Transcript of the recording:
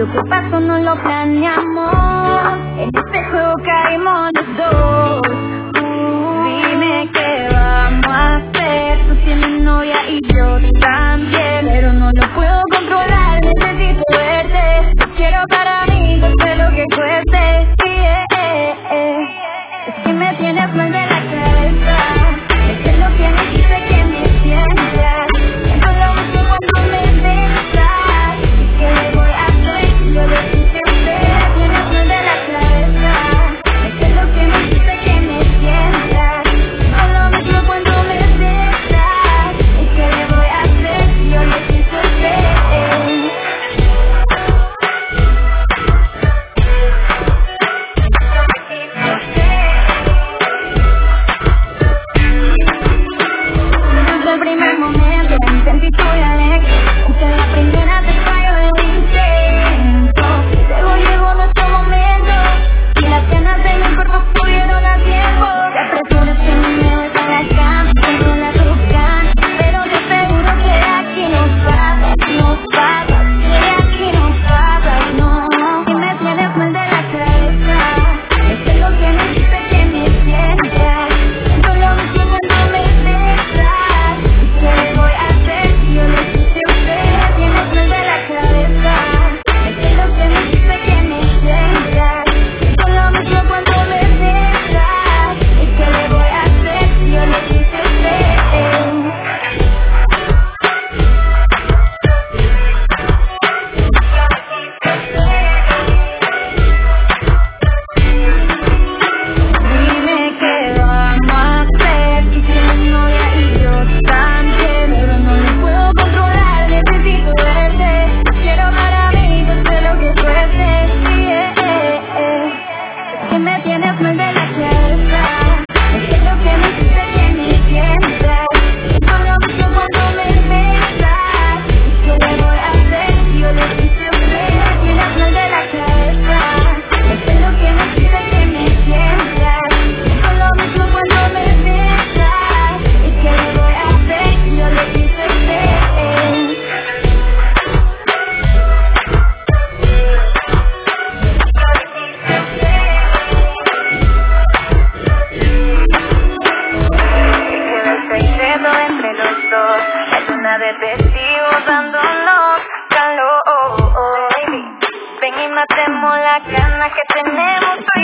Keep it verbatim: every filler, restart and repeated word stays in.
Lo que pasó no lo planeamos, en este juego caímos los dos. Tú dime qué vamos a hacer. Tú tienes novia y yo también, pero no lo puedo controlar, necesito verte. Te quiero para mí, cueste lo que cueste. Yeah, yeah, yeah. Es que me tienes mal de la cabeza. Es que lo que me dice que me sientas. Siento lo mismo cuando me besas. ¿Y qué le voy a hacer? Yo lo quise hacer. Tienes mal de la cabeza. Es que lo que me dice que me sientas. Siento lo mismo cuando me besas. ¿Y qué le voy a hacer? Yo lo quise hacer. Desde el primer momento sentí tu dialecto, aunque la primera te falló el intento. Luego llegó nuestro momento y las ganas de mi cuerpo pudieron a tiempo. Te apresuras que no me ves a la cama, tengo la trucana, pero te aseguro que aquí no pasas, no pasas, que aquí no pasas, no. Y me tienes mal de la cabeza, es que lo que me dice que me sientas. Siento lo mismo cuando me besas. ¿Y qué le voy a hacer? Yo lo quise hacer. Tienes mal de la cabeza, es que lo que me dice que me sientas. Siento lo mismo cuando me besas. ¿Y qué le voy a hacer? Yo lo quise hacer. Dime qué vamos a hacer. Tú tienes novia y yo también, pero no lo puedo controlar, necesito verte. Te quiero para mí, cueste lo que cueste. Yeah, yeah, yeah. Es que me tienes mal de la cabeza. Es que lo que me dice que me sientas. Siento lo mismo cuando me besas. ¿Y qué le voy a hacer? Yo lo quise hacer. Tienes mal de la cabeza. Es que lo que me dice que me sientas. Siento lo mismo cuando me besas. ¿Y qué le voy a hacer? Yo lo quise hacer. Queda el secreto entre los dos, la luna de testigos dándonos calor. Baby, ven y matemos la gana que tenemos.